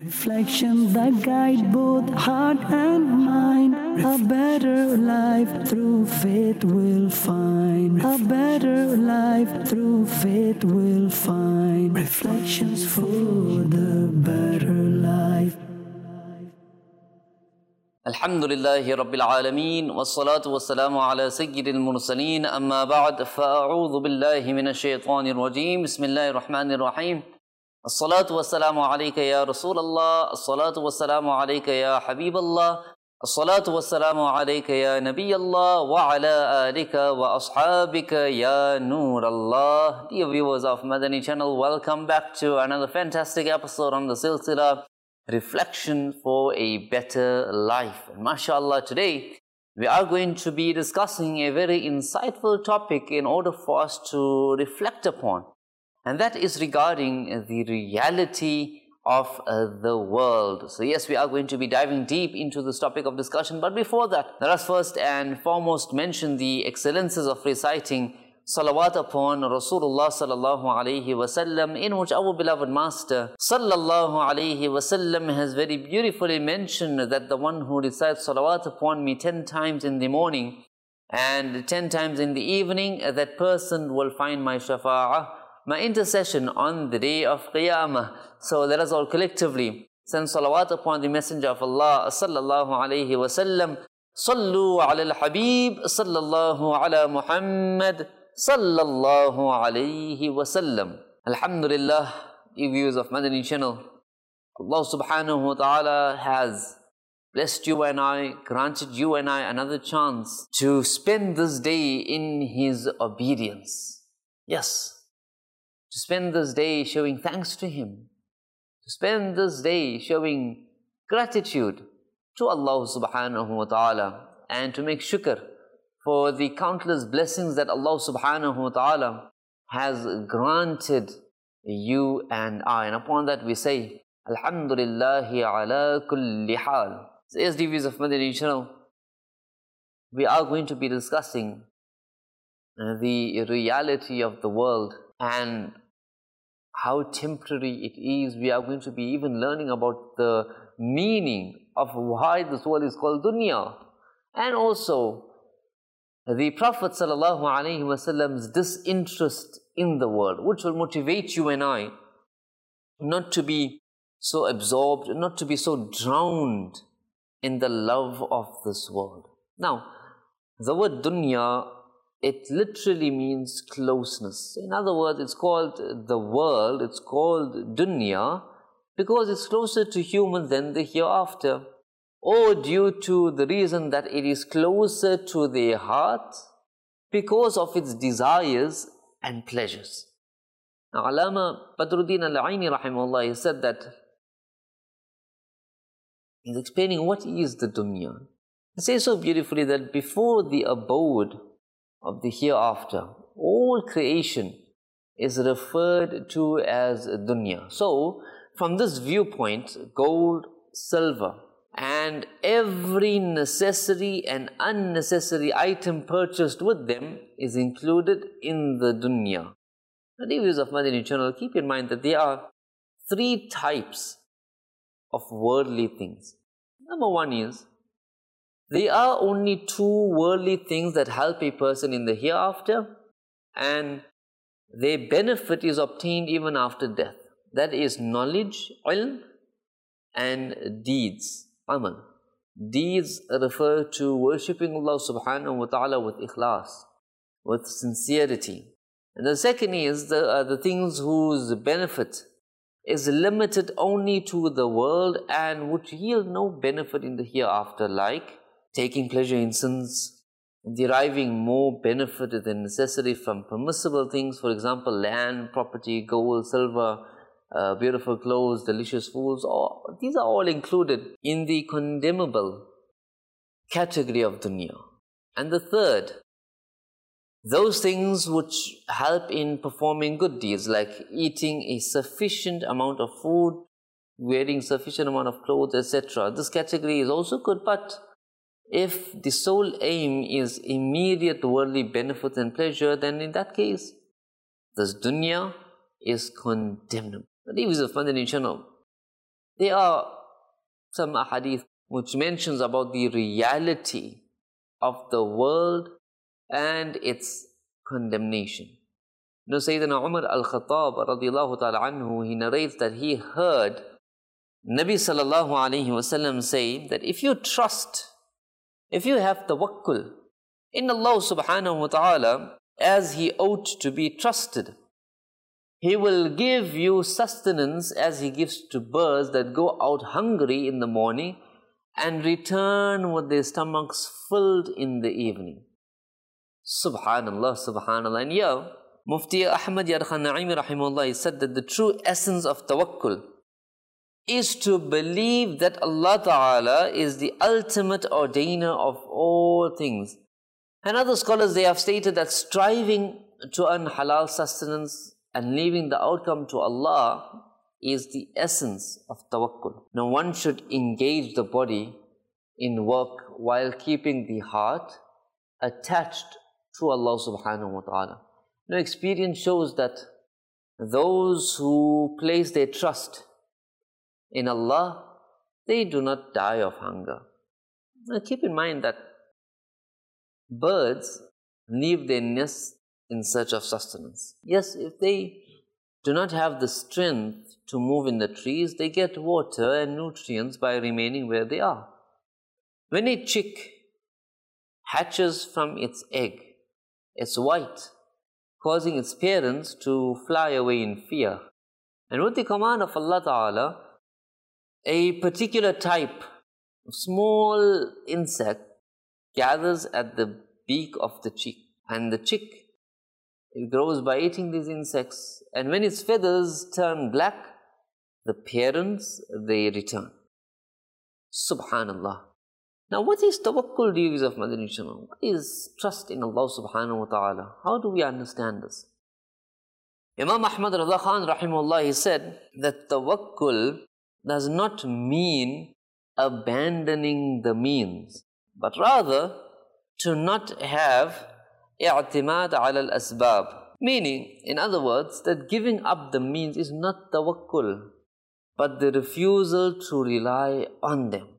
Reflections that guide both heart and mind. A better life through faith we'll find. A better life through faith we'll find. Reflections for the better life. Alhamdulillahi Rabbil Alameen, wassalatu wassalamu ala sayyidil mursaleen, amma ba'd, fa'a'udhu billahi minash shaitanir rajeem, bismillahir rahmanir rahim. As-salatu wassalamu alayka ya Rasulallah, as-salatu wassalamu alayka ya Habiballah, as-salatu wassalamu alayka ya Nabiyallah, wa ala alika wa ashabika ya Noorallah. Dear viewers of Madani channel, welcome back to another fantastic episode on the Silsila, Reflection for a Better Life. And mashallah, today we are going to be discussing a very insightful topic in order for us to reflect upon. And that is regarding the reality of the world. So yes, we are going to be diving deep into this topic of discussion. But before that, let us first and foremost mention the excellences of reciting salawat upon Rasulullah sallallahu alayhi wasallam, in which our beloved Master sallallahu alayhi wasallam has very beautifully mentioned that the one who recites salawat upon me 10 times in the morning and 10 times in the evening, that person will find my shafa'ah, my intercession on the day of Qiyamah. So let us all collectively send salawat upon the Messenger of Allah sallallahu alayhi wasallam. Sallu ala al-Habib sallallahu ala Muhammad sallallahu alayhi wasallam. Alhamdulillah, dear viewers of Madani channel, Allah subhanahu wa ta'ala has blessed you and I, granted you and I another chance to spend this day in His obedience. Yes, to spend this day showing thanks to Him, to spend this day showing gratitude to Allah subhanahu wa ta'ala, and to make shukr for the countless blessings that Allah subhanahu wa ta'ala has granted you and I. And upon that we say, Alhamdulillahi ala kulli hal. So as dear viewers of Madani channel, we are going to be discussing the reality of the world and how temporary it is. We are going to be even learning about the meaning of why this world is called dunya, and also the Prophet sallallahu alaihi wasallam's disinterest in the world, which will motivate you and I not to be so absorbed, not to be so drowned in the love of this world. Now, the word dunya, it literally means closeness. In other words, it's called the world, it's called dunya because it's closer to humans than the hereafter, or due to the reason that it is closer to their heart because of its desires and pleasures. Now, Allama Badruddin al-Aini rahimahullah, he said that, he's explaining what is the dunya. He says so beautifully that before the abode of the hereafter, all creation is referred to as dunya. So, from this viewpoint, gold, silver, and every necessary and unnecessary item purchased with them is included in the dunya. Now, dear viewers of Madani channel, keep in mind that there are 3 types of worldly things. Number 1 is, there are only 2 worldly things that help a person in the hereafter, and their benefit is obtained even after death. That is knowledge, ilm, and deeds, amal. Deeds refer to worshipping Allah subhanahu wa ta'ala with ikhlas, with sincerity. And the second is the things whose benefit is limited only to the world and would yield no benefit in the hereafter, like taking pleasure in sins, deriving more benefit than necessary from permissible things, for example, land, property, gold, silver, beautiful clothes, delicious foods. These are all included in the condemnable category of dunya. And the third, those things which help in performing good deeds, like eating a sufficient amount of food, wearing sufficient amount of clothes, etc. This category is also good, but if the sole aim is immediate worldly benefit and pleasure, then in that case, this dunya is condemnable. The devotees of Madani channel, There are some hadith which mentions about the reality of the world and its condemnation. You know, Sayyidina Umar al-Khattab radiallahu ta'ala anhu, he narrates that he heard Nabi sallallahu alayhi wasallam say that if you trust, if you have tawakkul in Allah subhanahu wa ta'ala as He ought to be trusted, He will give you sustenance as He gives to birds that go out hungry in the morning and return with their stomachs filled in the evening. Subhanallah, subhanallah. And here, Mufti Ahmad Yar Khan Naimi rahimahullah, he said that the true essence of tawakkul is to believe that Allah Ta'ala is the ultimate ordainer of all things. And other scholars, they have stated that striving to earn halal sustenance and leaving the outcome to Allah is the essence of tawakkul. Now one should engage the body in work while keeping the heart attached to Allah subhanahu wa ta'ala. Now experience shows that those who place their trust in Allah, they do not die of hunger. Now keep in mind that birds leave their nests in search of sustenance. Yes, if they do not have the strength to move in the trees, they get water and nutrients by remaining where they are. When a chick hatches from its egg, it's white, causing its parents to fly away in fear. And with the command of Allah Ta'ala, a particular type of small insect gathers at the beak of the chick, and the chick, it grows by eating these insects, and when its feathers turn black, the parents, they return. Subhanallah. Now what is tawakkul, dears of Madani Channel? What is trust in Allah subhanahu wa ta'ala? How do we understand this? Imam Ahmad Rida Khan rahimahullah, he said that tawakkul does not mean abandoning the means, but rather to not have i'timad ala al-asbab. Meaning, in other words, that giving up the means is not tawakkul, but the refusal to rely on them.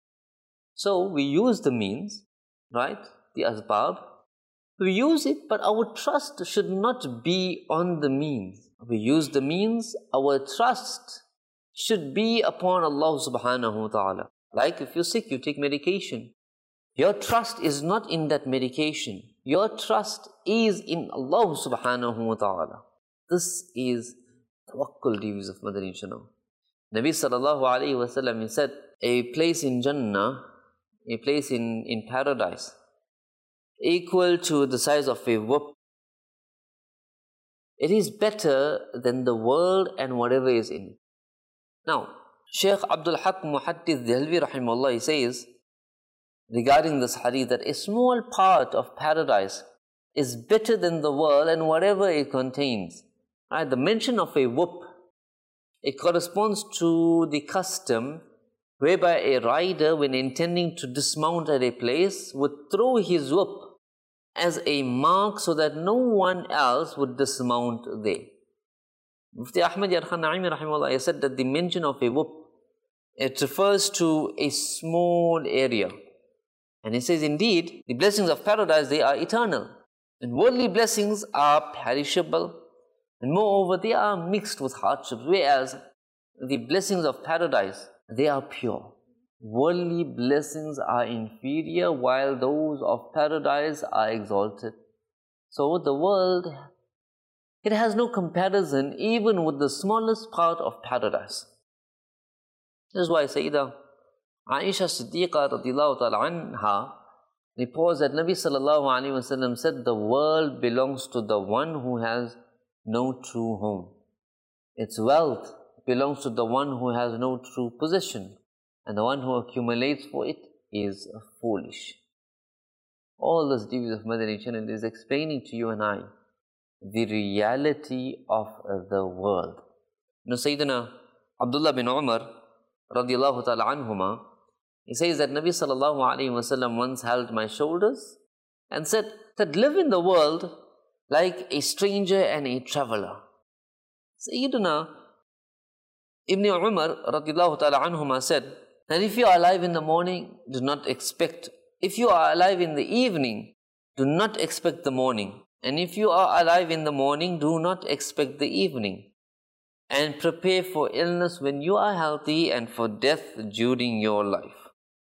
So we use the means, right, the asbab, we use it, but our trust should not be on the means. We use the means, our trust should be upon Allah subhanahu wa ta'ala. Like if you're sick, you take medication. Your trust is not in that medication. Your trust is in Allah subhanahu wa ta'ala. This is tawakkul, devotees of Madani Channel. Nabi sallallahu alayhi wa sallam, he said, a place in Jannah, a place in paradise, equal to the size of a whip, it is better than the world and whatever is in it. Now, Shaykh Abdul Haq Muhaddith Dehlvi rahimahullah, he says regarding this hadith that a small part of paradise is better than the world and whatever it contains. Right? The mention of a whip, it corresponds to the custom whereby a rider, when intending to dismount at a place, would throw his whip as a mark so that no one else would dismount there. Mufti Ahmad Yar Khan Naimi rahimahullah said that the mention of a whip, it refers to a small area. And he says, indeed, the blessings of paradise, they are eternal. And worldly blessings are perishable. And moreover, they are mixed with hardships. Whereas the blessings of paradise, they are pure. Worldly blessings are inferior, while those of paradise are exalted. So the world, it has no comparison even with the smallest part of paradise. This is why Sayyidah Aisha Siddiqa radiyallahu ta'ala anha reports that Nabi sallallahu alayhi wa sallam said, the world belongs to the one who has no true home. Its wealth belongs to the one who has no true possession, and the one who accumulates for it is foolish. All this devotees of Madani Channel is explaining to you and I the reality of the world. You know, Sayyidina Abdullah bin Umar radiyallahu ta'ala anhuma, he says that Nabi sallallahu alayhi wa sallam once held my shoulders and said that live in the world like a stranger and a traveler. Sayyidina Ibn Umar radiallahu ta'ala anhuma said that if you are alive in the morning, do not expect. If you are alive in the evening, do not expect the morning. And if you are alive in the morning, do not expect the evening. And prepare for illness when you are healthy and for death during your life.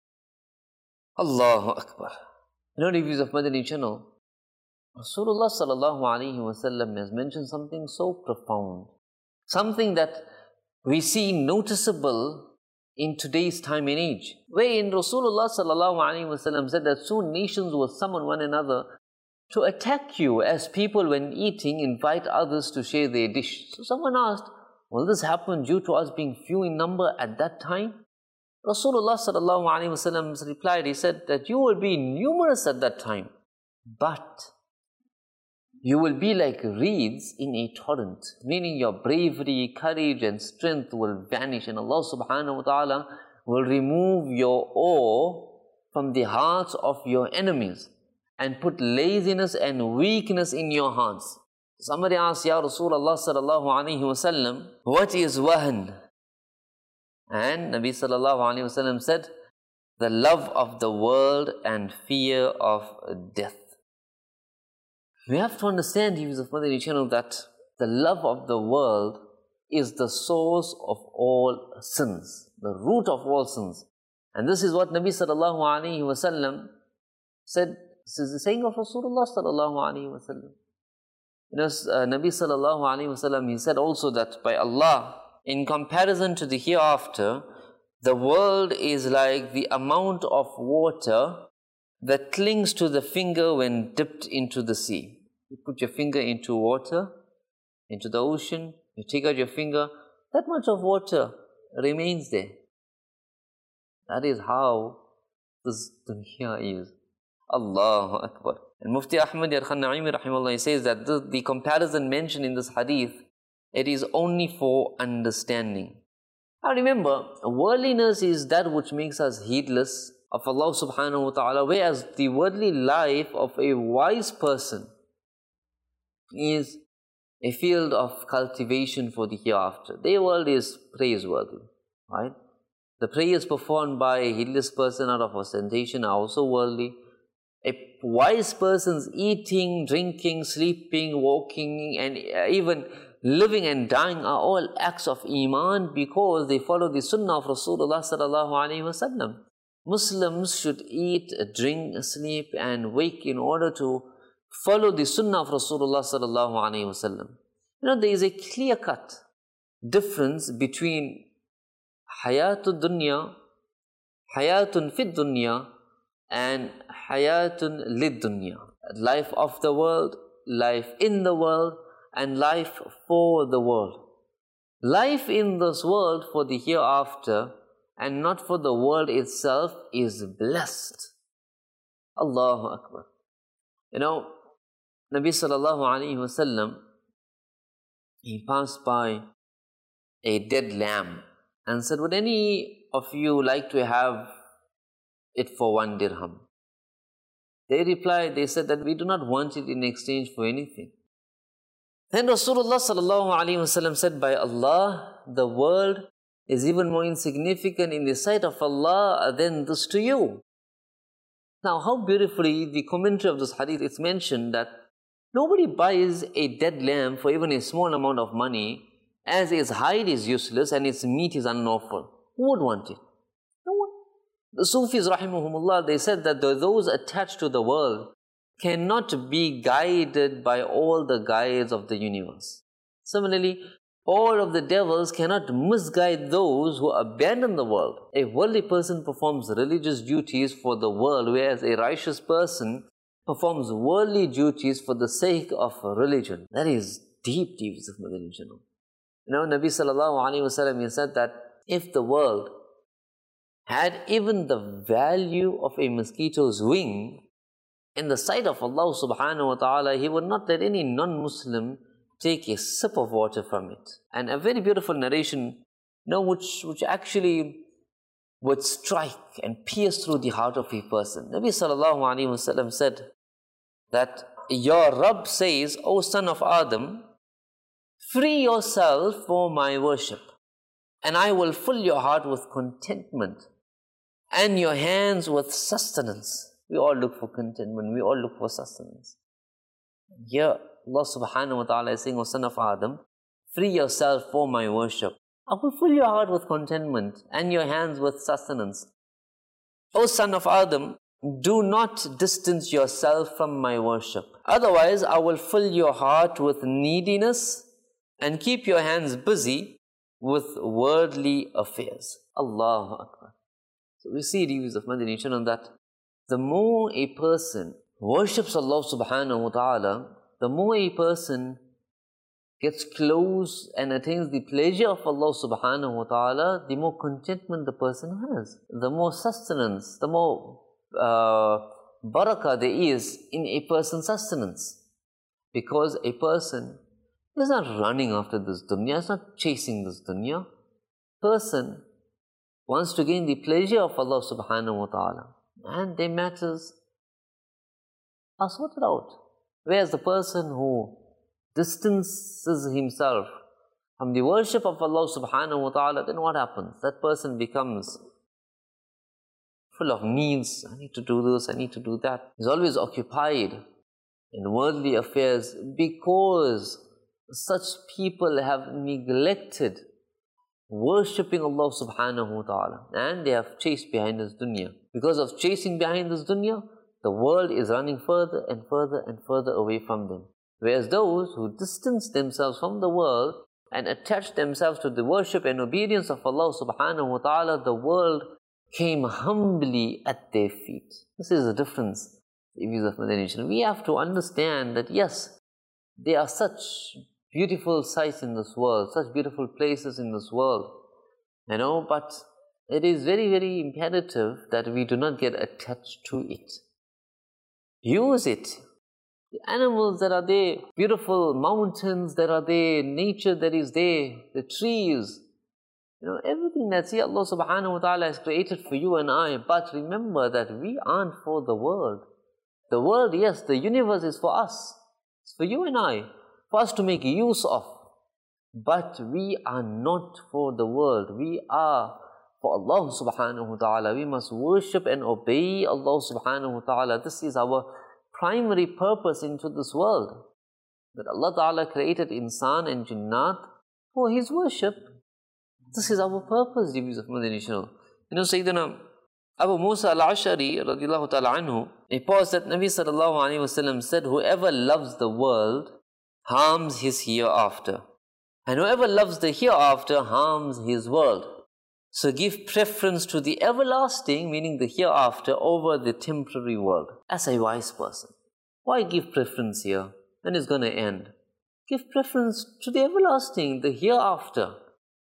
Allahu Akbar. You know, reviews of Madani channel, Rasulullah sallallahu alayhi wasallam has mentioned something so profound. Something that we see noticeable in today's time and age. Wherein Rasulullah sallallahu alayhi wasallam said that soon nations will summon one another to attack you, as people when eating invite others to share their dish. So someone asked, will this happen due to us being few in number at that time? Rasulullah sallallahu alayhi wasallam replied, he said that you will be numerous at that time, but you will be like reeds in a torrent, meaning your bravery, courage and strength will vanish, and Allah subhanahu wa ta'ala will remove your awe from the hearts of your enemies and put laziness and weakness in your hearts. Somebody asked, Ya Rasulullah sallallahu alayhi wasallam, what is wahan? And Nabi sallallahu alayhi wasallam said, the love of the world and fear of death. We have to understand, viewers of Madani channel, that the love of the world is the source of all sins, the root of all sins. And this is what Nabi sallallahu alayhi wasallam said. This is the saying of Rasulullah sallallahu alayhi wasallam. You know, Nabi sallallahu alayhi wasallam, he said also that by Allah, in comparison to the hereafter, the world is like the amount of water that clings to the finger when dipped into the sea. You put your finger into water, into the ocean, you take out your finger, that much of water remains there. That is how this dunya is. Allahu Akbar. And Mufti Ahmad Yarkhan Na'imi rahimahullah says that the comparison mentioned in this hadith, it is only for understanding. Now remember, worldliness is that which makes us heedless of Allah subhanahu wa ta'ala, whereas the worldly life of a wise person is a field of cultivation for the hereafter. Their world is praiseworthy, right? The prayers performed by a heedless person out of ostentation are also worldly. A wise person's eating, drinking, sleeping, walking, and even living and dying are all acts of Iman because they follow the Sunnah of Rasulullah sallallahu alayhi wasallam. Muslims should eat, drink, sleep and wake in order to follow the Sunnah of Rasulullah sallallahu alayhi wasallam. You know, there is a clear-cut difference between Hayatul Dunya, Hayatun Fid Dunya, and Hayatun Lid Dunya. Life of the world, life in the world, and life for the world. Life in this world for the hereafter and not for the world itself is blessed. Allahu Akbar. You know, Nabi sallallahu alayhi wasallam, he passed by a dead lamb and said, would any of you like to have it for 1 dirham? They replied, they said that we do not want it in exchange for anything. Then Rasulullah sallallahu alayhi wasallam said, by Allah, the world is even more insignificant in the sight of Allah than this to you. Now, how beautifully the commentary of this hadith, it's mentioned that nobody buys a dead lamb for even a small amount of money, as its hide is useless and its meat is unlawful. Who would want it? No one. The Sufis rahimahumullah, they said that those attached to the world cannot be guided by all the guides of the universe. Similarly, all of the devils cannot misguide those who abandon the world. A worldly person performs religious duties for the world, whereas a righteous person performs worldly duties for the sake of religion. That is deep, deep of religion. You know, Nabi sallallahu alayhi wasallam, he said that if the world had even the value of a mosquito's wing, in the sight of Allah subhanahu wa ta'ala, He would not let any non-Muslim take a sip of water from it. And a very beautiful narration, you know, which actually would strike and pierce through the heart of a person. Nabi sallallahu alayhi wa sallam said that your Rabb says, O son of Adam, free yourself for my worship. and I will fill your heart with contentment and your hands with sustenance. We all look for contentment, we all look for sustenance. Here Allah subhanahu wa ta'ala is saying, O son of Adam, free yourself for my worship. I will fill your heart with contentment and your hands with sustenance. O son of Adam, do not distance yourself from my worship. Otherwise, I will fill your heart with neediness and keep your hands busy with worldly affairs. Allahu Akbar. So we see reviews of Madani Channel that the more a person worships Allah subhanahu wa ta'ala, the more a person gets close and attains the pleasure of Allah subhanahu wa ta'ala, the more contentment the person has, the more sustenance, the more barakah there is in a person's sustenance. Because a person is not running after this dunya, is not chasing this dunya. Person wants to gain the pleasure of Allah subhanahu wa ta'ala, and their matters are sorted out. Whereas the person who distances himself from the worship of Allah subhanahu wa ta'ala, then what happens? That person becomes full of needs. I need to do this, I need to do that. He's always occupied in worldly affairs because such people have neglected worshipping Allah subhanahu wa ta'ala, and they have chased behind this dunya. Because of chasing behind this dunya, the world is running further and further and further away from them. Whereas those who distance themselves from the world and attach themselves to the worship and obedience of Allah subhanahu wa ta'ala, the world came humbly at their feet. This is the difference. We have to understand that yes, there are such beautiful sights in this world, such beautiful places in this world, but it is very, very imperative that we do not get attached to it. Use it. The animals that are there, beautiful mountains that are there, nature that is there, the trees, everything that's here, Allah subhanahu wa ta'ala has created for you and I. But remember that we aren't for the world. The world, yes, the universe is for us. It's for you and I, for us to make use of. But we are not for the world. We are for Allah subhanahu wa ta'ala. We must worship and obey Allah subhanahu wa ta'ala. This is our primary purpose into this world. That Allah ta'ala created insan and jinnat for His worship. This is our purpose, reviews of Madani Channel. Sayyidina Abu Musa al-Ash'ari radiallahu ta'ala anhu, he paused that Nabi sallallahu alayhi wa sallam said, whoever loves the world harms his hereafter, and whoever loves the hereafter harms his world. So give preference to the everlasting, meaning the hereafter, over the temporary world. As a wise person, why give preference here when it's going to end? Give preference to the everlasting, the hereafter.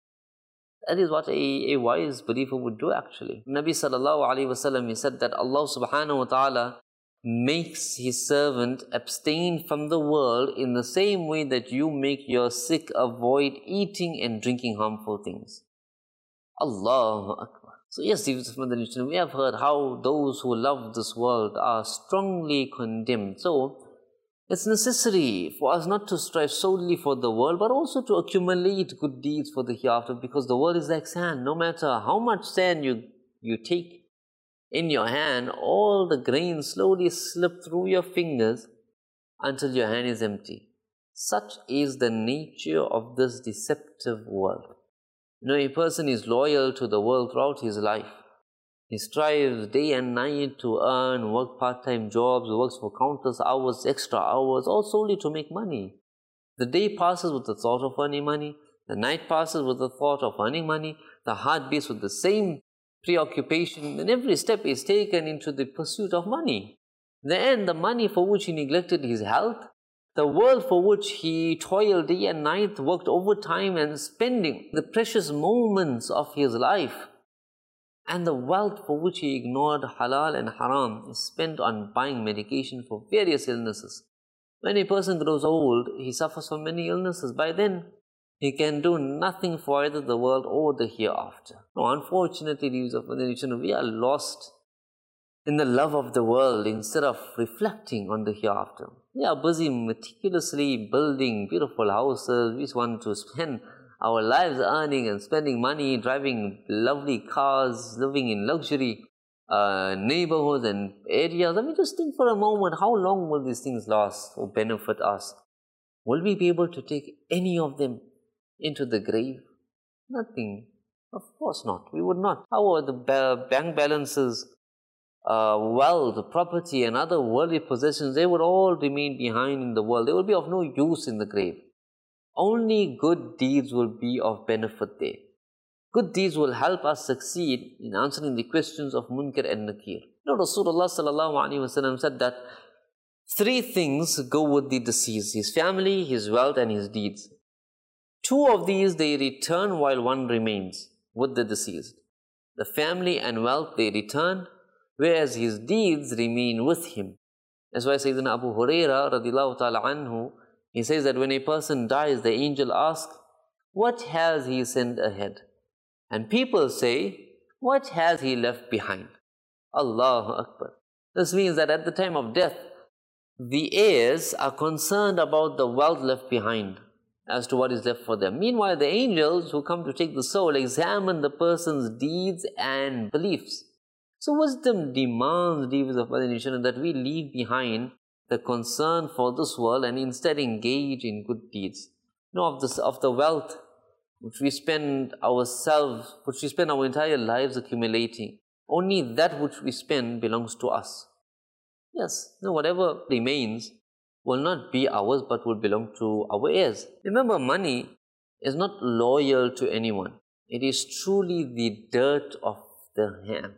That is what a wise believer would do actually. Nabi sallallahu alayhi wa sallam, he said that Allah subhanahu wa ta'ala makes His servant abstain from the world in the same way that you make your sick avoid eating and drinking harmful things. Allahu Akbar. So yes, we have heard how those who love this world are strongly condemned. So it's necessary for us not to strive solely for the world, but also to accumulate good deeds for the hereafter, because the world is like sand. No matter how much sand you take in your hand, all the grains slowly slip through your fingers until your hand is empty. Such is the nature of this deceptive world. A person is loyal to the world throughout his life. He strives day and night to earn, work part-time jobs, works for countless hours, extra hours, all solely to make money. The day passes with the thought of earning money. The night passes with the thought of earning money. The heart beats with the same preoccupation, and every step is taken into the pursuit of money. In the end, the money for which he neglected his health, the world for which he toiled day and night, worked overtime and spending the precious moments of his life, and the wealth for which he ignored halal and haram is spent on buying medication for various illnesses. When a person grows old, he suffers from many illnesses. By then, he can do nothing for either the world or the hereafter. No, unfortunately, we are lost in the love of the world instead of reflecting on the hereafter. We are busy meticulously building beautiful houses. We want to spend our lives earning and spending money, driving lovely cars, living in luxury neighborhoods and areas. I mean, just think for a moment, how long will these things last or benefit us? Will we be able to take any of them into the grave? Nothing. Of course not. We would not. However, the bank balances, wealth, property and other worldly possessions, they would all remain behind in the world. They will be of no use in the grave. Only good deeds will be of benefit there. Good deeds will help us succeed in answering the questions of Munkar and Nakir. Rasulullah sallallahu alaihi wasallam said that 3 things go with the deceased: his family, his wealth and his deeds. 2 of these they return while 1 remains with the deceased. The family and wealth they return, whereas his deeds remain with him. That's why Sayyidina Abu Huraira radiyallahu ta'ala anhu, he says that when a person dies, the angel asks, what has he sent ahead? And people say, what has he left behind? Allahu Akbar. This means that at the time of death, the heirs are concerned about the wealth left behind as to what is left for them. Meanwhile, the angels who come to take the soul examine the person's deeds and beliefs. So wisdom demands, deeds of Madinah, that we leave behind the concern for this world and instead engage in good deeds. Of the wealth which we spend ourselves, which we spend our entire lives accumulating, only that which we spend belongs to us. Yes, whatever remains will not be ours but will belong to our heirs. Remember, money is not loyal to anyone. It is truly the dirt of the hand.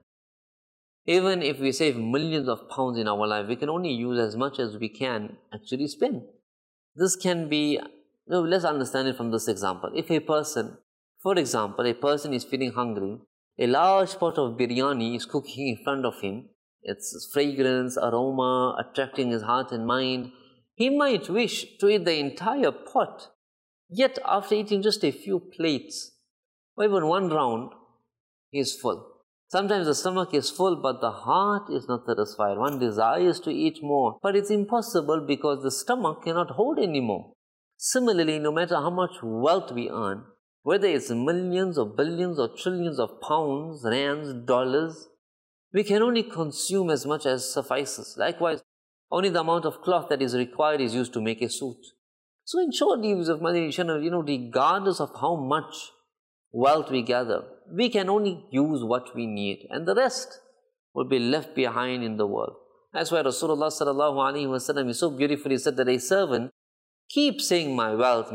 Even if we save millions of pounds in our life, we can only use as much as we can actually spend. This can be, let's understand it from this example. If a person, for example, a person is feeling hungry, a large pot of biryani is cooking in front of him, its fragrance, aroma, attracting his heart and mind, he might wish to eat the entire pot. Yet after eating just a few plates, or even 1 round, he is full. Sometimes the stomach is full, but the heart is not satisfied. One desires to eat more, but it's impossible because the stomach cannot hold any more. Similarly, no matter how much wealth we earn, whether it's millions or billions or trillions of pounds, rands, dollars, we can only consume as much as suffices. Likewise, only the amount of cloth that is required is used to make a suit. So in short, deeds of Madinah, regardless of how much wealth we gather, we can only use what we need, and the rest will be left behind in the world. That's why Rasulullah sallallahu alaihi wasallam so beautifully said that a servant keeps saying, my wealth,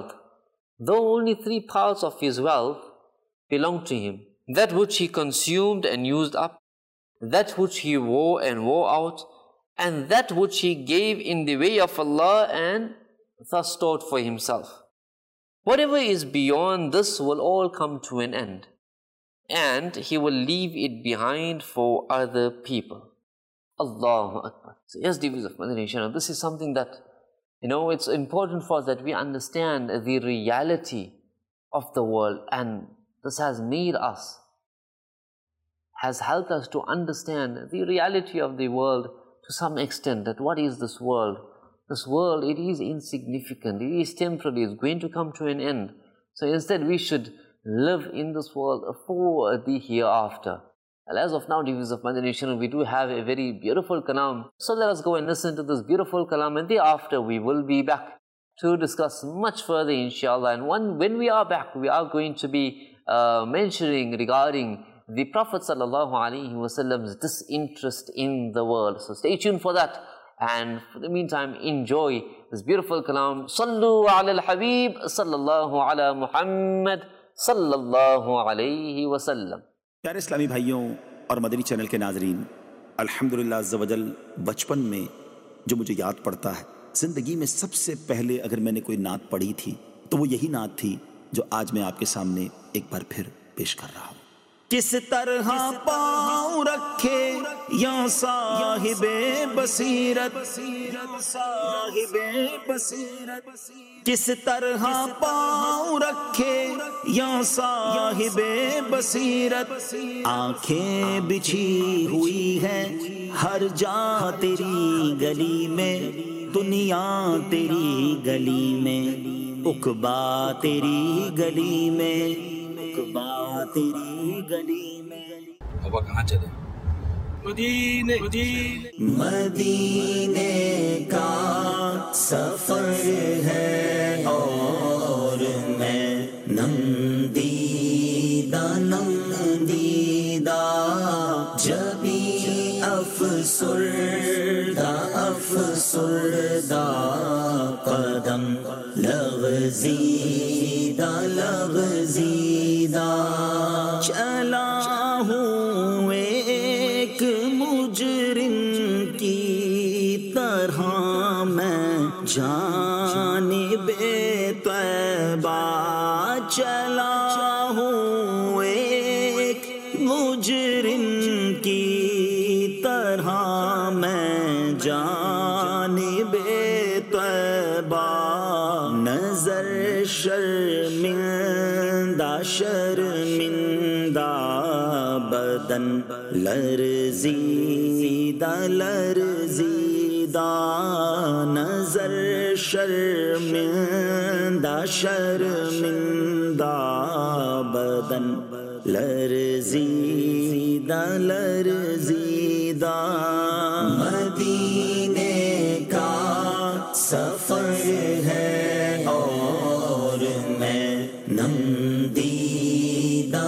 though only 3 parts of his wealth belong to him: that which he consumed and used up, that which he wore and wore out, and that which he gave in the way of Allah and thus stored for himself. Whatever is beyond this will all come to an end, and he will leave it behind for other people. Allahu Akbar. So yes, devotees of Madinah, this is something that, it's important for us that we understand the reality of the world, and this has helped us to understand the reality of the world to some extent, that what is this world? This world, it is insignificant, it is temporary, it's going to come to an end. So instead we should live in this world for the hereafter. And as of now, devotees of Madinah, we do have a very beautiful kalam. So let us go and listen to this beautiful kalam, and thereafter we will be back to discuss much further, inshallah. And when we are back, we are going to be mentioning regarding the Prophet ﷺ's disinterest in the world. So stay tuned for that. And for the meantime, enjoy this beautiful kalam. Sallu ala al-Habib, sallallahu ala Muhammad, sallallahu alayhi wa sallam. प्यारे इस्लामी भाइयों और Madani channel के नाजरीन, अल्हम्दुलिल्लाह अज़्ज़ वजल, बचपन में जो मुझे याद पड़ता है, ज़िंदगी में सबसे पहले अगर मैंने कोई नात पढ़ी थी तो वो यही नात थी जो आज मैं आपके सामने एक बार फिर पेश कर रहा हूँ। किस तरह पाँव रखे या साहिबे बसीरत, किस तरह पाँव रखे या साहिबे बसीरत, आंखें बिछी हुई हैं हर जा तेरी गली में, دنیا تیری گلی میں، عقبا تیری گلی میں، عقبا تیری گلی میں۔ بابا کہاں چلے؟ مدینے مدینے کا سفر ہے اور میں نمدیدہ جبی افسردہ قدم لغزیدہ چلا ہوں ایک مجرم کی طرح میں جانب طیبہ، چلا ہوں ایک مجرم کی طرح میں جانب طیبہ، نظر شرمندہ بدن لرزیدہ نظر شرمندہ بدن لرزیدہ مدینے کا سفر ہے اور میں نمدیدہ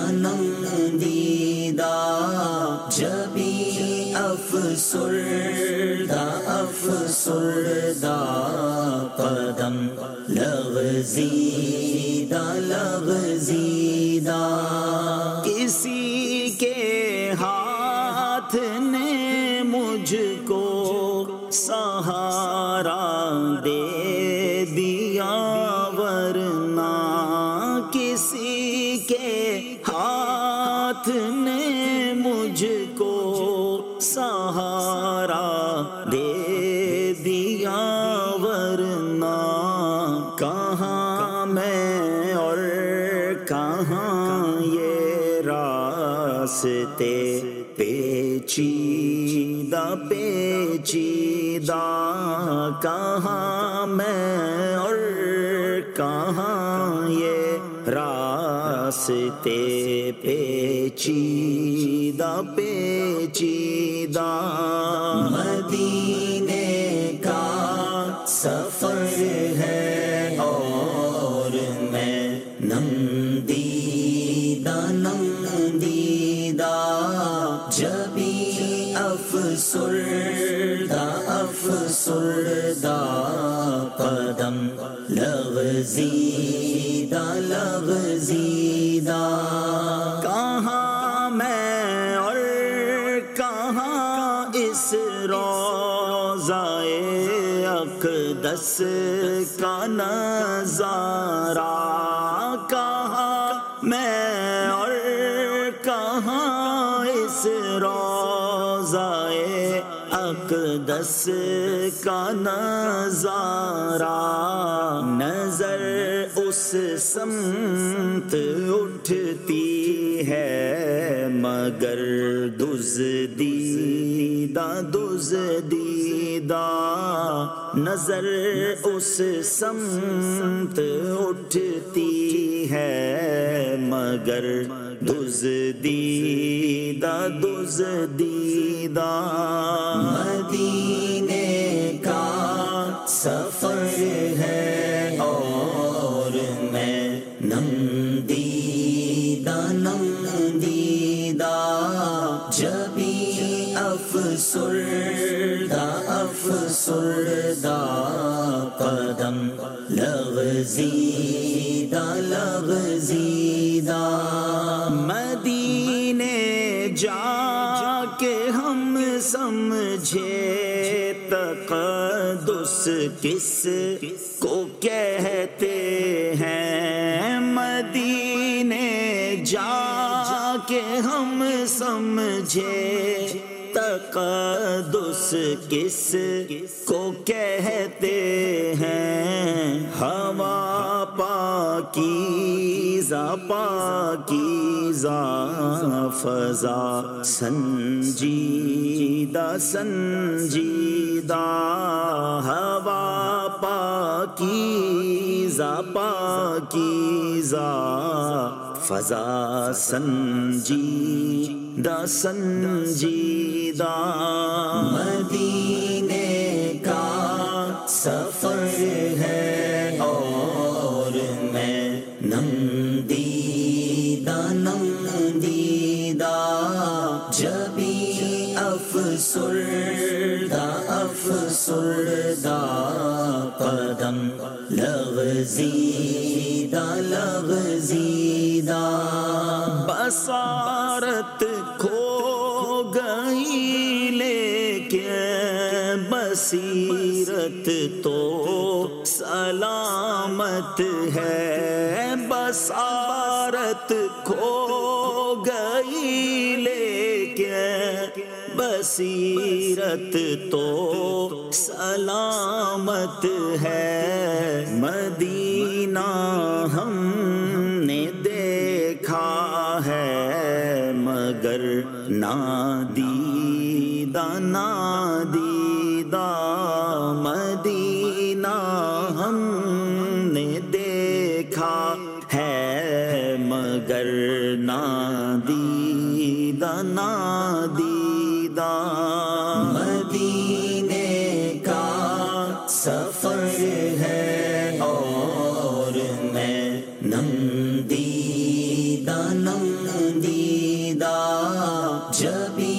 جبی افسردہ قدم لغزیدہ کسی کے ہاتھ نے مجھ کو سہارا دے دیا، ورنہ کسی کے ہاتھ نے مجھ کو سہارا دے دیا، ورنہ کہاں میں اور کہاں یہ راستے پیچیدہ کہاں میں اور کہاں یہ راستے پیچیدہ مدینے کا سفر ہے اور میں نمدیدہ جبی افسردہ قدم لغزیدہ کہاں میں اور کہاں اس روضۂ اقدس کا نظارہ، کہاں میں اور کہاں اس روضۂ اقدس کا نظارہ، نظر اس سمت اٹھتی ہے مگر دزدیدہ نظر اس سمت اٹھتی ہے مگر دزدیدہ مدینے کا سفر ہے اور میں نمدیدہ جبی افسردہ قدم لغزیدہ مدینے جا کے ہم سمجھے تقدس کس کو کہتے ہیں، مدینے جا کے ہم سمجھے تقدس کس کو کہتے ہیں، ہوا پاکیزہ فضا سنجیدہ سنجیدہ، ہوا پاکیزہ پاکیزہ، فضا سنجیدہ سنجیدہ، مدینے کا سفر ہے اور میں نم دیدہ جبی افسردہ افسردہ، قدم لغزیدہ لغزیدہ، بصارت کھو گئی لیکن بصیرت تو سلامت ہے، بصارت کھو گئی لیکن بصیرت تو سلامت ہے، مدینہ ہم نے دیکھا ہے مگر نادیدہ نادیدہ، مدینہ ہم نے دیکھا ہے مگر نادیدہ نادیدہ، مدینے کا سفر ہے اور میں نم دیدہ جبی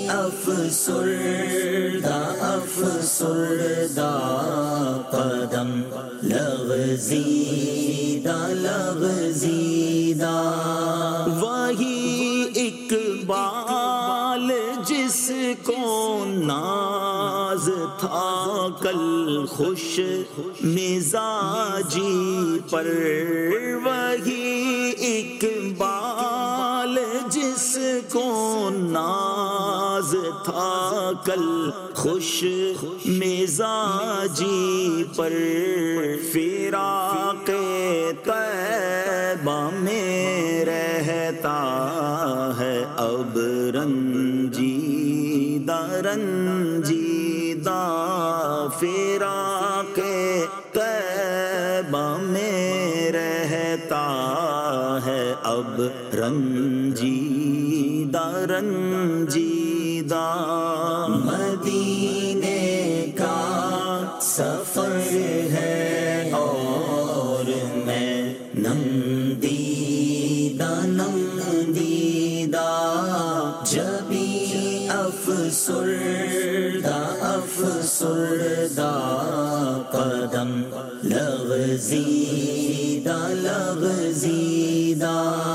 افسردہ افسردہ، قدم لغزیدہ لغزیدہ، وہی اقبال جس کو ناز تھا کل خوش مزاجی پر، وہی اقبال جس کو ناز تھا کل خوش مزاجی پر، فراق طیبہ میں رہتا ہے اب رنجیدہ رنجیدہ، فراق طیبہ میں رہتا ہے اب رنجیدہ رنجیدہ، مدینے کا سفر ہے اور میں نم دیدہ جبی افسردہ افسردہ، قدم لغزیدہ لغزیدہ،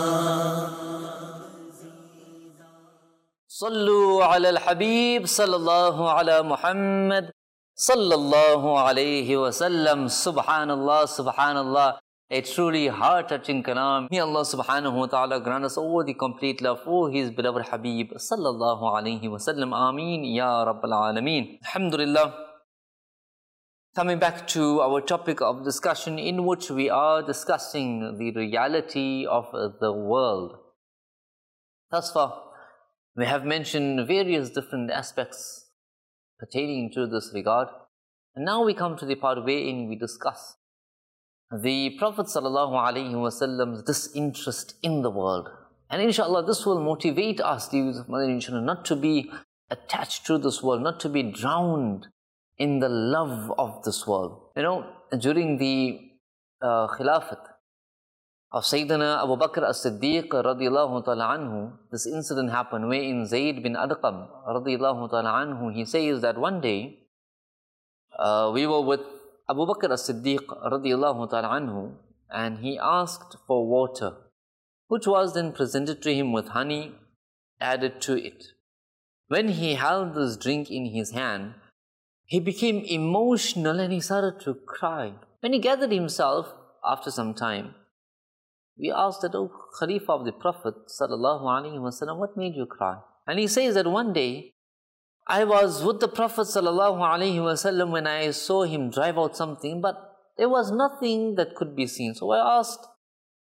صلو علی الحبیب صلی اللہ علی محمد صلی اللہ علیہ وسلم. سبحان اللہ, سبحان Allah. A truly heart-touching kalam. May Allah subhanahu wa ta'ala grant us all the complete love for His beloved Habib sallallahu alayhi wa sallam. Ameen ya Rabbal Alameen. Alhamdulillah. Coming back to our topic of discussion, in which we are discussing the reality of the world. Thus far, we have mentioned various different aspects pertaining to this regard. And now we come to the part wherein we discuss the Prophet ﷺ's disinterest in the world. And inshallah, this will motivate us, not to be attached to this world, not to be drowned in the love of this world. You know, during the Khilafat of Sayyidina Abu Bakr as-Siddiq radiyallahu ta'ala anhu, this incident happened wherein Zayd bin Adqam radiyallahu ta'ala anhu, he says that one day we were with Abu Bakr as-Siddiq radiyallahu ta'ala anhu, and he asked for water, which was then presented to him with honey added to it. When he held this drink in his hand, he became emotional and he started to cry. When he gathered himself after some time, we asked that, "Oh, Khalifa of the Prophet sallallahu alaihi wasallam, what made you cry?" And he says that one day, I was with the Prophet sallallahu alaihi wasallam when I saw him drive out something, but there was nothing that could be seen. So I asked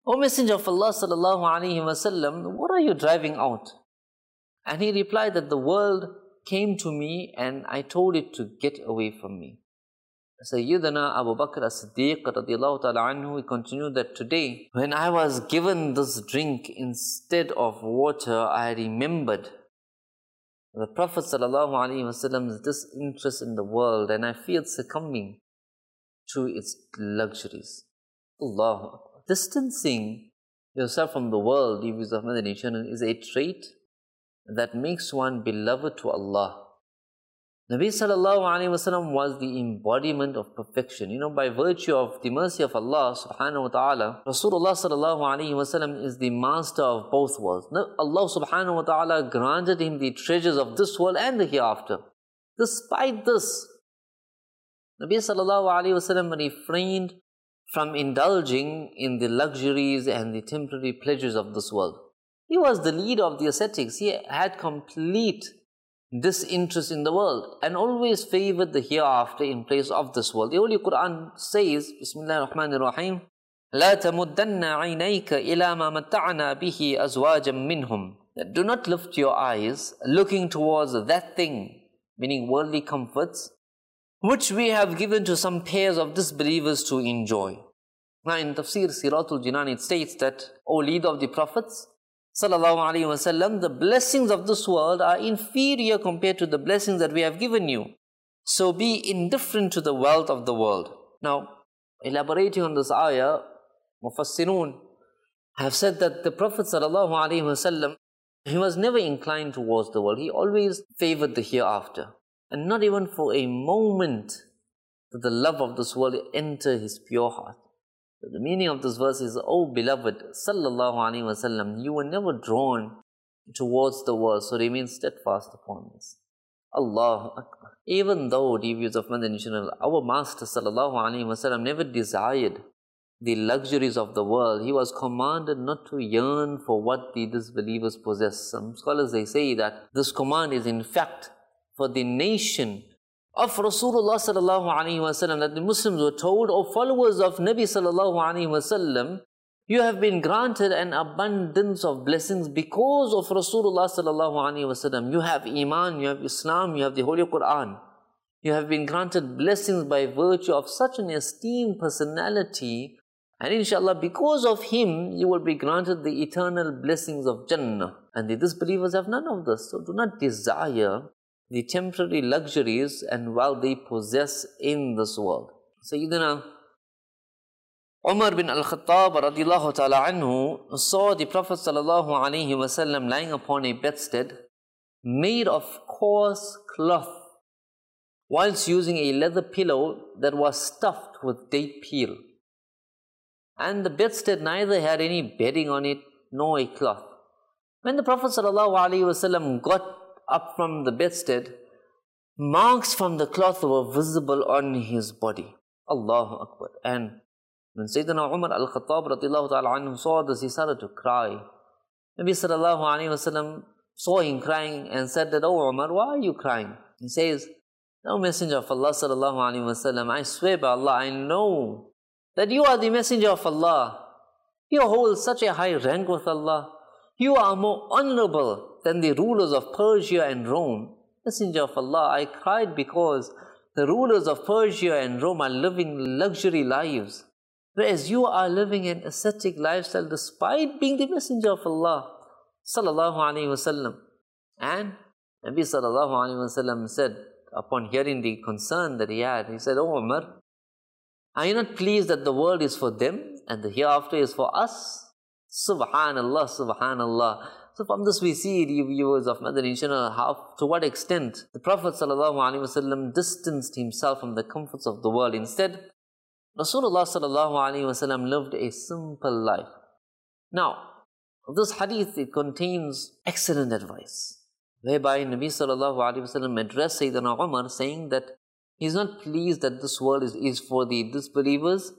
O Messenger of Allah sallallahu alaihi wasallam, what are you driving out? And he replied that the world came to me and I told it to get away from me. Sayyidina Abu Bakr as-Siddiq radiallahu ta'ala anhu, he continued that today, when I was given this drink instead of water, I remembered the Prophet sallallahu alaihi wasallam's disinterest in the world, and I feared succumbing to its luxuries. Allah, distancing yourself from the world, the views of Madani Channel, is a trait that makes one beloved to Allah. Nabi sallallahu alaihi wasallam was the embodiment of perfection. By virtue of the mercy of Allah subhanahu wa ta'ala, Rasulullah sallallahu alaihi wasallam is the master of both worlds. Allah subhanahu wa ta'ala granted him the treasures of this world and the hereafter. Despite this, Nabi sallallahu alaihi wasallam refrained from indulging in the luxuries and the temporary pleasures of this world. He was the leader of the ascetics. He had complete disinterest in the world and always favored the hereafter in place of this world. The Holy Quran says, Bismillah ar-Rahman ar-Rahim, لا تمدن عينيك إلى ما متعنا به أزواجا منهم. Do not lift your eyes looking towards that thing, meaning worldly comforts, which we have given to some pairs of disbelievers to enjoy. Now in Tafsir Siratul Jinan it states that, O leader of the prophets, sallallahu alaihi wasallam, the blessings of this world are inferior compared to the blessings that we have given you. So be indifferent to the wealth of the world. Now, elaborating on this ayah, Mufassirun have said that the Prophet sallallahu alaihi wasallam, he was never inclined towards the world. He always favored the hereafter. And not even for a moment did the love of this world enter his pure heart. The meaning of this verse is, O beloved, sallallahu alaihi wasallam, you were never drawn towards the world, so remain steadfast upon this. Allahu Akbar. Even though, the views of Madani Channel, our Master sallallahu alaihi wasallam never desired the luxuries of the world, he was commanded not to yearn for what the disbelievers possess. Some scholars, they say that this command is in fact for the nation of Rasulullah sallallahu alaihi wasallam, that the Muslims were told, O followers of Nabi sallallahu alaihi wasallam, you have been granted an abundance of blessings because of Rasulullah sallallahu alaihi wasallam. You have Iman, you have Islam, you have the Holy Quran. You have been granted blessings by virtue of such an esteemed personality, and inshallah because of him you will be granted the eternal blessings of Jannah. And the disbelievers have none of this, so do not desire the temporary luxuries and wealth they possess in this world. Sayyidina Umar bin al-Khattab radiyallahu ta'ala anhu saw the Prophet sallallahu alaihi wasallam lying upon a bedstead made of coarse cloth, whilst using a leather pillow that was stuffed with date peel. And the bedstead neither had any bedding on it nor a cloth. When the Prophet sallallahu alaihi wasallam got up from the bedstead, marks from the cloth were visible on his body. Allahu Akbar. And when Sayyidina Umar al-Khattab radiyallahu ta'ala anhu saw this, he started to cry. Nabi sallallahu alayhi wa sallam saw him crying and said that, Oh Umar, why are you crying? He says, O Messenger of Allah sallallahu alayhi wa sallam, I swear by Allah, I know that you are the Messenger of Allah. You hold such a high rank with Allah. You are more honorable than the rulers of Persia and Rome. Messenger of Allah, I cried because the rulers of Persia and Rome are living luxury lives, whereas you are living an ascetic lifestyle despite being the Messenger of Allah sallallahu alaihi wasallam. And Nabi sallallahu alaihi wasallam said, upon hearing the concern that he had, he said, Oh Umar, are you not pleased that the world is for them and the hereafter is for us? Subhanallah, Subhanallah. So from this we see, the viewers of Madani Channel, how, to what extent the Prophet ﷺ distanced himself from the comforts of the world. Instead, Rasulullah ﷺ lived a simple life. Now, this hadith, it contains excellent advice, whereby Nabi ﷺ addressed Sayyidina Umar saying that he is not pleased that this world is for the disbelievers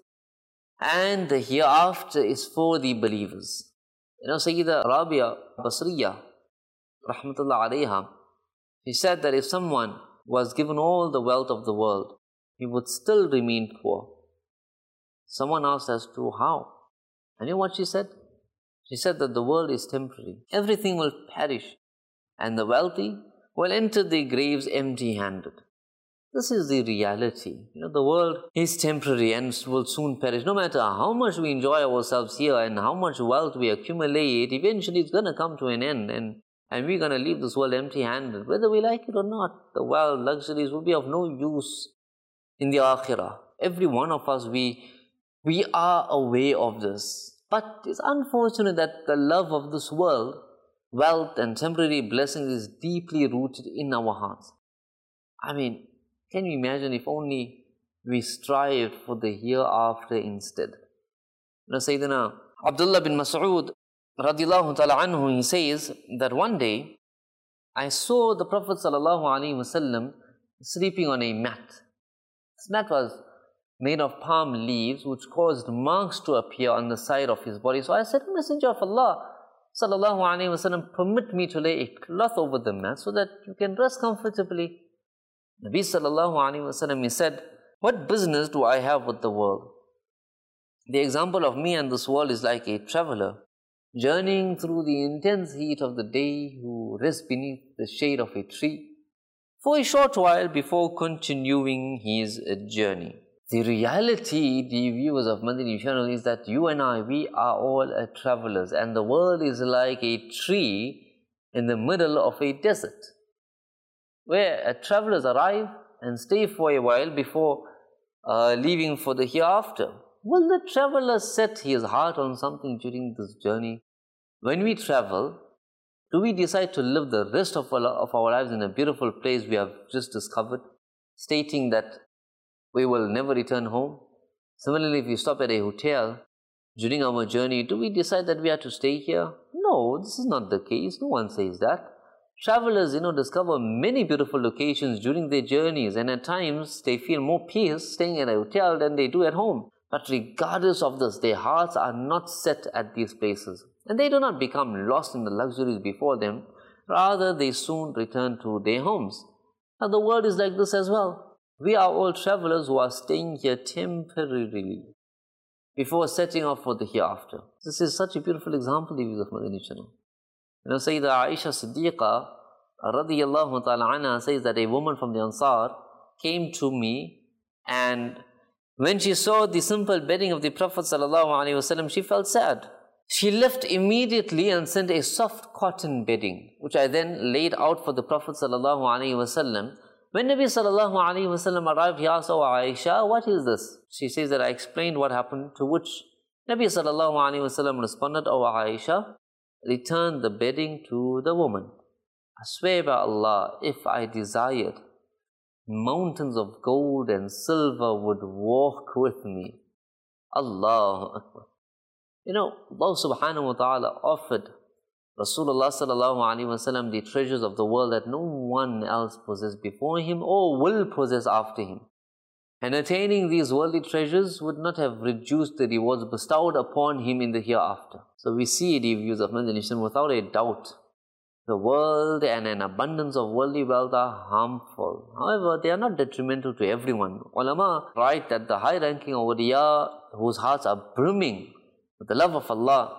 and the hereafter is for the believers. Sayyida Rabia Basriya, rahmatullah alayha, he said that if someone was given all the wealth of the world, he would still remain poor. Someone asked as to how, And you know what she said? She said that the world is temporary. Everything will perish. And the wealthy will enter their graves empty-handed. This is the reality. The world is temporary and will soon perish. No matter how much we enjoy ourselves here and how much wealth we accumulate, eventually it's going to come to an end. And we're going to leave this world empty-handed. Whether we like it or not, the wealth, luxuries will be of no use in the akhirah. Every one of us, we are aware of this. But it's unfortunate that the love of this world, wealth and temporary blessings is deeply rooted in our hearts. I mean, can you imagine if only we strived for the hereafter instead? Sayyidina Abdullah bin Mas'ud radiallahu ta'ala anhu, he says that one day I saw the Prophet sallallahu alaihi wasallam sleeping on a mat. This mat was made of palm leaves, which caused marks to appear on the side of his body. So I said, Messenger of Allah sallallahu alaihi wasallam, permit me to lay a cloth over the mat so that you can rest comfortably. Nabi sallallahu alaihi wasallam, he said, what business do I have with the world? The example of me and this world is like a traveler journeying through the intense heat of the day who rests beneath the shade of a tree for a short while before continuing his journey. The reality, the viewers of Madani channel, is that you and I, we are all travelers, and the world is like a tree in the middle of a desert, where travelers arrive and stay for a while before leaving for the hereafter. Will the traveler set his heart on something during this journey? When we travel, do we decide to live the rest of our lives in a beautiful place we have just discovered, stating that we will never return home? Similarly, if we stop at a hotel during our journey, do we decide that we are to stay here? No, this is not the case. No one says that. Travelers, discover many beautiful locations during their journeys, and at times they feel more peace staying at a hotel than they do at home. But regardless of this, their hearts are not set at these places, and they do not become lost in the luxuries before them. Rather, they soon return to their homes. Now, the world is like this as well. We are all travelers who are staying here temporarily before setting off for the hereafter. This is such a beautiful example, the views of Madani channel. Sayyidah Aisha Siddiqa radiyallahu ta'ala anha says that a woman from the Ansar came to me, and when she saw the simple bedding of the Prophet sallallahu alaihi wasallam, she felt sad. She left immediately and sent a soft cotton bedding, which I then laid out for the Prophet sallallahu alaihi wasallam. When Nabi sallallahu alaihi wasallam arrived, he asked, "Oh Aisha, what is this?" She says that I explained what happened, to which Nabi sallallahu alaihi wasallam responded, "Oh Aisha, return the bedding to the woman. I swear by Allah, if I desired, mountains of gold and silver would walk with me." Allahu Akbar. Allah subhanahu wa ta'ala offered Rasulullah sallallahu alaihi wasallam the treasures of the world that no one else possessed before him or will possess after him. And attaining these worldly treasures would not have reduced the rewards bestowed upon him in the hereafter. So we see the views of Madani Islam, without a doubt, the world and an abundance of worldly wealth are harmful. However, they are not detrimental to everyone. Ulama write that the high-ranking awliya, whose hearts are brimming with the love of Allah,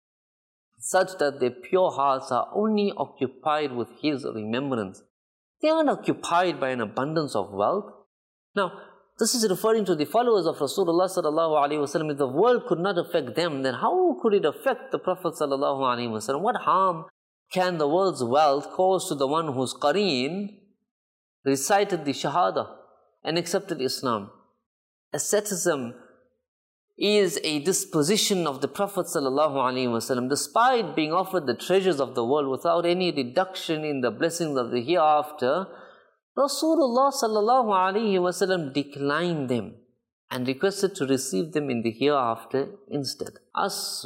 such that their pure hearts are only occupied with His remembrance, they aren't occupied by an abundance of wealth. Now, this is referring to the followers of Rasulullah sallallahu alaihi wasallam. If the world could not affect them, then how could it affect the Prophet sallallahu alaihi wasallam? What harm can the world's wealth cause to the one whose qareen recited the Shahada and accepted Islam? Asceticism is a disposition of the Prophet sallallahu alaihi wasallam. Despite being offered the treasures of the world without any reduction in the blessings of the hereafter, Rasulullah sallallahu alaihi wasallam declined them and requested to receive them in the hereafter instead. Us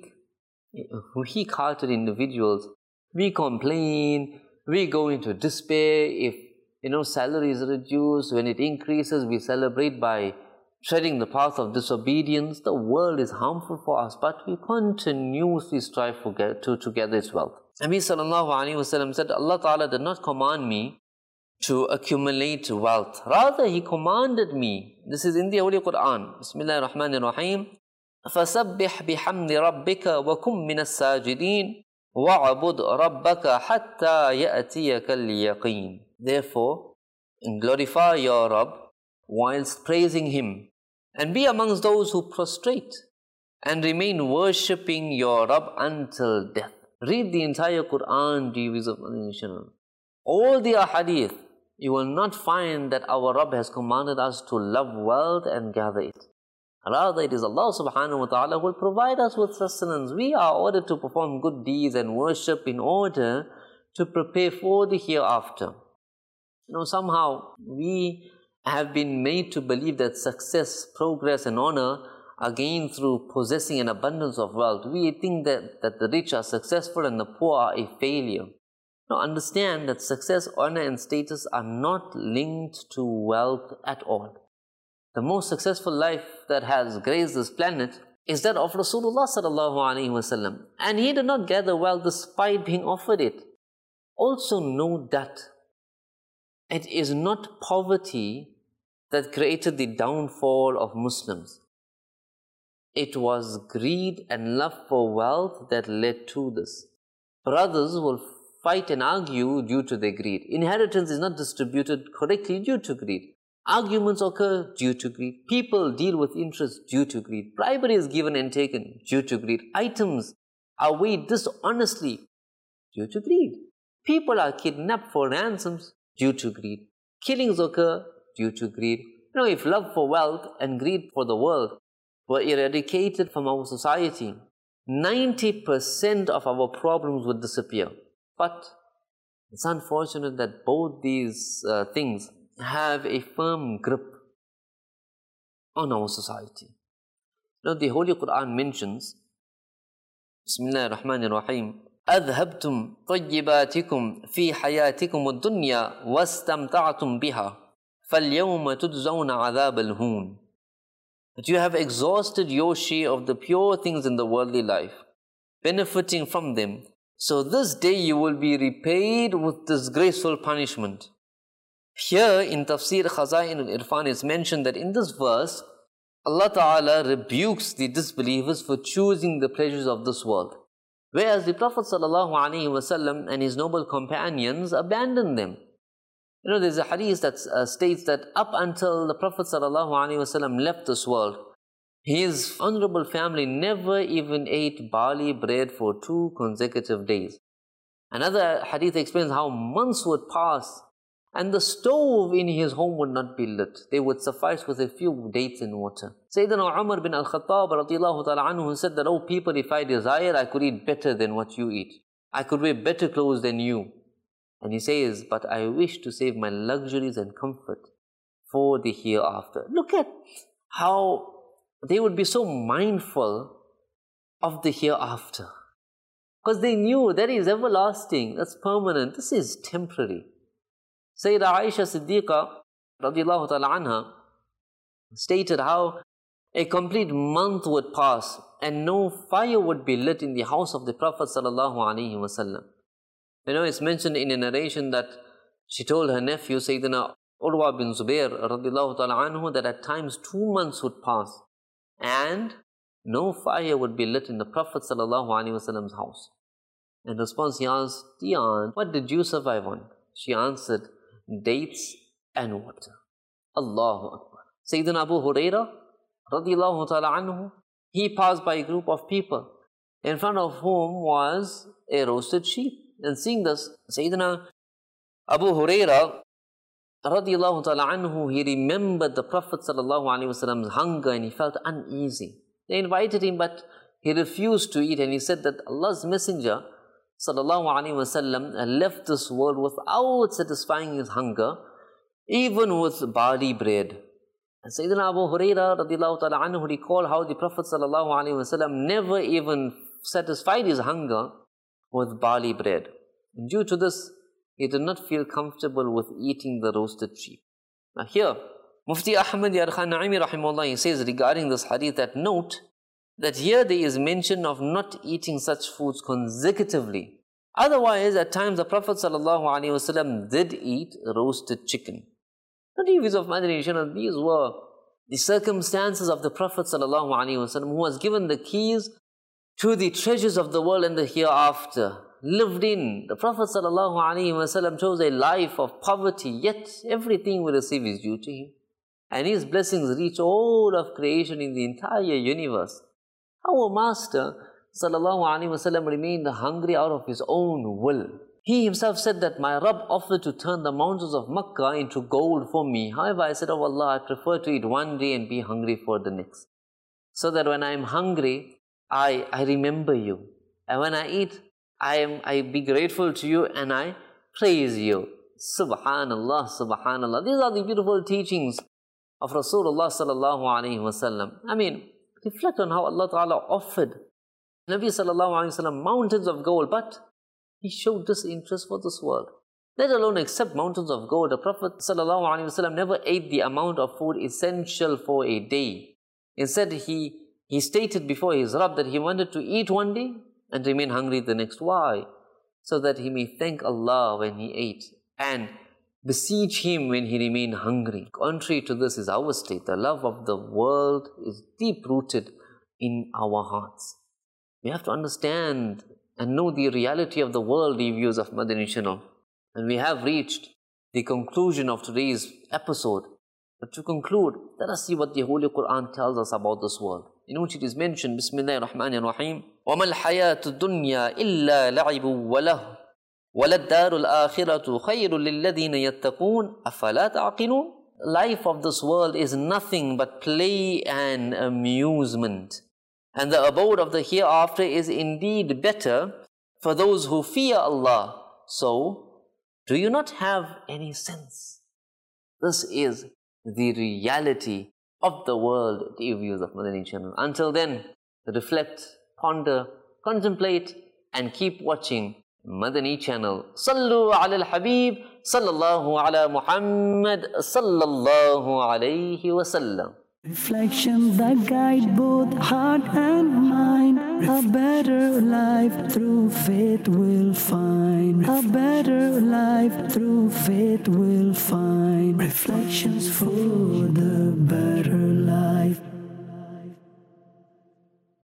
weak-hearted individuals, we complain, we go into despair if salary is reduced. When it increases, we celebrate by treading the path of disobedience. The world is harmful for us, but we continuously strive to gather its wealth. Nabi sallallahu alaihi wasallam said, Allah Ta'ala did not command me to accumulate wealth. Rather, He commanded me. This is in the Holy Quran. Bismillahir Rahmanir Rahim. فَسَبِّحْ بِحَمْدِ رَبِّكَ وَكُمْ مِنَ السَّاجِدِينَ وَعَبُدْ رَبَّكَ حَتَّى يَأْتِيَكَ الْيَقِينَ. Therefore, glorify your Rabb whilst praising Him, and be amongst those who prostrate and remain worshipping your Rabb until death. Read the entire Quran, devotees of Allah channel. All the ahadith, you will not find that our Rabb has commanded us to love wealth and gather it. Rather, it is Allah subhanahu wa ta'ala who will provide us with sustenance. We are ordered to perform good deeds and worship in order to prepare for the hereafter. Somehow we have been made to believe that success, progress and honor are gained through possessing an abundance of wealth. We think that the rich are successful and the poor are a failure. Now understand that success, honor and status are not linked to wealth at all. The most successful life that has graced this planet is that of Rasulullah sallallahu alaihi wasallam, and he did not gather wealth despite being offered it. Also know that it is not poverty that created the downfall of Muslims. It was greed and love for wealth that led to this. Brothers will fight and argue due to their greed. Inheritance is not distributed correctly due to greed. Arguments occur due to greed. People deal with interest due to greed. Bribery is given and taken due to greed. Items are weighed dishonestly due to greed. People are kidnapped for ransoms due to greed. Killings occur due to greed. If love for wealth and greed for the world were eradicated from our society, 90% of our problems would disappear. But it's unfortunate that both these things have a firm grip on our society. The Holy Quran mentions, Bismillah ar-Rahman ar-Rahim, أَذْهَبْتُمْ طَيِّبَاتِكُمْ فِي حَيَاتِكُمُ الدُّنْيَا وَاسْتَمْتَعْتُمْ بِهَا فَالْيَوْمَ تُجْزَوْنَ عَذَابَ الْهُونَ. That you have exhausted your share of the pure things in the worldly life, benefiting from them. So this day you will be repaid with disgraceful punishment. Here in Tafsir Khaza'in al-Irfan is mentioned that in this verse, Allah Ta'ala rebukes the disbelievers for choosing the pleasures of this world, whereas the Prophet ﷺ and his noble companions abandoned them. There's a hadith that states that up until the Prophet ﷺ left this world, his honorable family never even ate barley bread for 2 consecutive days. Another hadith explains how months would pass and the stove in his home would not be lit. They would suffice with a few dates in water. Sayyidina Umar bin al-Khattab radiyallahu ta'ala anhu said that, "Oh people, if I desired, I could eat better than what you eat. I could wear better clothes than you." And he says, "But I wish to save my luxuries and comfort for the hereafter." Look at how they would be so mindful of the hereafter. Because they knew that is everlasting, that's permanent, this is temporary. Sayyidah Aisha Siddiqa radiallahu ta'ala anha stated how a complete month would pass and no fire would be lit in the house of the Prophet sallallahu alaihi wasallam. It's mentioned in a narration that she told her nephew Sayyidina Urwa bin Zubair radiallahu ta'ala anhu that at times 2 months would pass and no fire would be lit in the Prophet sallallahu alaihi wasallam's house. In response he asked, "Dear aunt, what did you survive on?" She answered, "Dates and water." Allahu Akbar. Sayyidina Abu Huraira radiallahu ta'ala anhu, he passed by a group of people in front of whom was a roasted sheep. And seeing this, Sayyidina Abu Huraira radiallahu ta'ala anhu, he remembered the Prophet sallallahu alaihi wasallam's hunger and he felt uneasy. They invited him but he refused to eat and he said that Allah's Messenger sallallahu alaihi wasallam left this world without satisfying his hunger, even with barley bread. And Sayyidina Abu Huraira radiallahu ta'ala anhu recalled how the Prophet sallallahu alaihi wasallam never even satisfied his hunger with barley bread. And due to this, he did not feel comfortable with eating the roasted sheep. Now here, Mufti Ahmad Yar Khan Naimi rahimahullah, he says regarding this hadith that note that here there is mention of not eating such foods consecutively. Otherwise, at times the Prophet ﷺ did eat roasted chicken. The devotees of Madinah, these were the circumstances of the Prophet ﷺ, who was given the keys to the treasures of the world and the hereafter, lived in. The Prophet ﷺ chose a life of poverty, yet everything we receive is due to him. And his blessings reach all of creation in the entire universe. Our Master ﷺ remained hungry out of his own will. He himself said that my Rabb offered to turn the mountains of Makkah into gold for me. However, I said, oh Allah, I prefer to eat one day and be hungry for the next. So that when I am hungry, I remember you. And when I eat, I be grateful to you and I praise you. Subhanallah, Subhanallah. These are the beautiful teachings of Rasulullah sallallahu alayhi wasallam. I mean, reflect on how Allah Ta'ala offered Nabi sallallahu alayhi wasallam mountains of gold, but he showed disinterest for this world. Let alone accept mountains of gold. The Prophet sallallahu alayhi wasallam never ate the amount of food essential for a day. Instead, he stated before his Rabb that he wanted to eat one day and remain hungry the next. Why? So that he may thank Allah when he ate and beseech him when he remained hungry. Contrary to this is our state. The love of the world is deep-rooted in our hearts. We have to understand and know the reality of the worldly views of Madani Channel. And we have reached the conclusion of today's episode. But to conclude, let us see what the Holy Quran tells us about this world, in which it is mentioned, Bismillahir Rahmanir Rahim, وَمَا الْحَيَاةُ الدُّنْيَا إِلَّا لَعِبٌ وَلَهْوٌ وَلَلدَّارُ الْآخِرَةُ خَيْرٌ لِلَّذِينَ يَتَّقُونَ أَفَلَا تَعْقِلُونَ. Life of this world is nothing but play and amusement. And the abode of the hereafter is indeed better for those who fear Allah. So, do you not have any sense? This is the reality of the world, the views of Madani Channel. Until then, reflect, ponder, contemplate, and keep watching Madani Channel. Sallu ala al-Habib, sallallahu ala Muhammad, sallallahu alayhi wa sallam. Reflections that guide both heart and mind. A better life through faith we'll find. A better life through faith we'll find. Reflections full